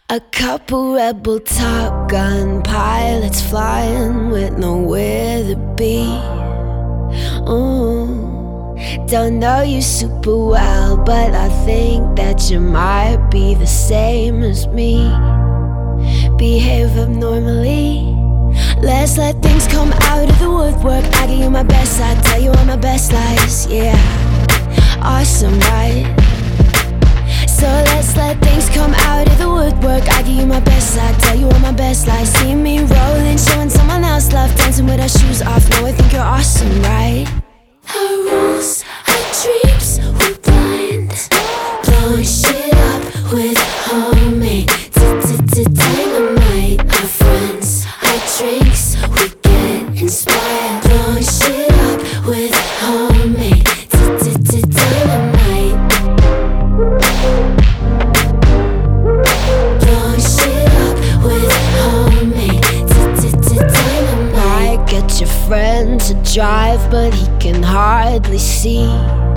A couple rebel Top Gun pilots flying with nowhere to be. Don't know you super well, but I think that you might be the same as me. Behave abnormally. Let's let things come out of the woodwork. I give you my best, I tell you all my best lies. Yeah, awesome, right? So let's let things come out of the woodwork. I give you my best, I tell you all my best lies. See me rolling, showing someone else love, dancing with our shoes off. No, I think you're awesome, right? Our rules, our dreams, we're blind. Blowing shit up with homemade dynamite. Our friends, our drinks, we get inspired. Blowing shit up with homemade dynamite. Blowing shit up with homemade dynamite. Might get your friend to drive, but he can hardly see.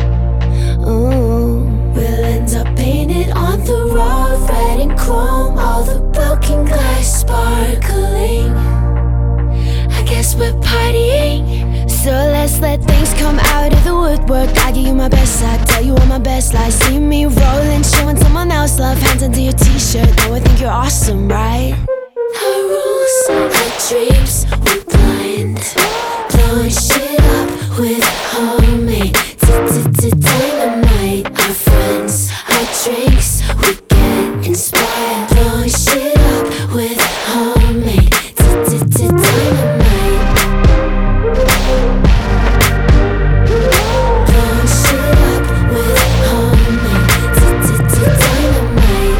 We'll end up painted on the road, red and chrome, all the broken glass sparkling. I guess we're partying, so let's let things come out of the woodwork. I give you my best, I tell you all my best lies. See me rolling, showing someone else love, hands under your t-shirt. Now I think you're awesome, right? Our rules, our dreams, we're blind. Blowing shit up with homemade dynamite. Our friends, our drinks, we get inspired. Blowing shit up with homemade dynamite. Blowing shit up with homemade dynamite.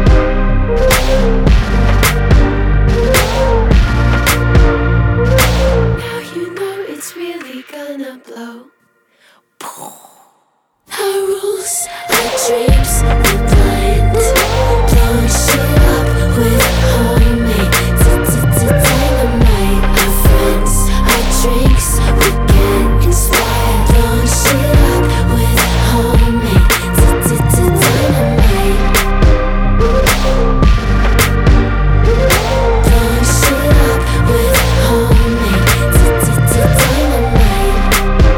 Now you know it's really gonna blow. Our rules, our dreams, we're blind. Blowing shit up with homemade dynamite. Our friends, our drinks, we get inspired. Blowing shit up with homemade dynamite. Blowing shit up with homemade dynamite.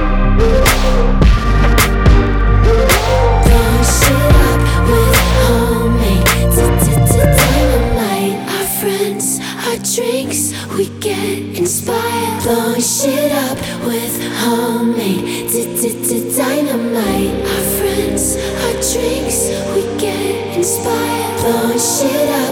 Blowing shit up with homemade dynamite. Our friends, our drinks, we get inspired. Blowing shit up with homemade dynamite. Our friends, our drinks, we get inspired. Blowing shit up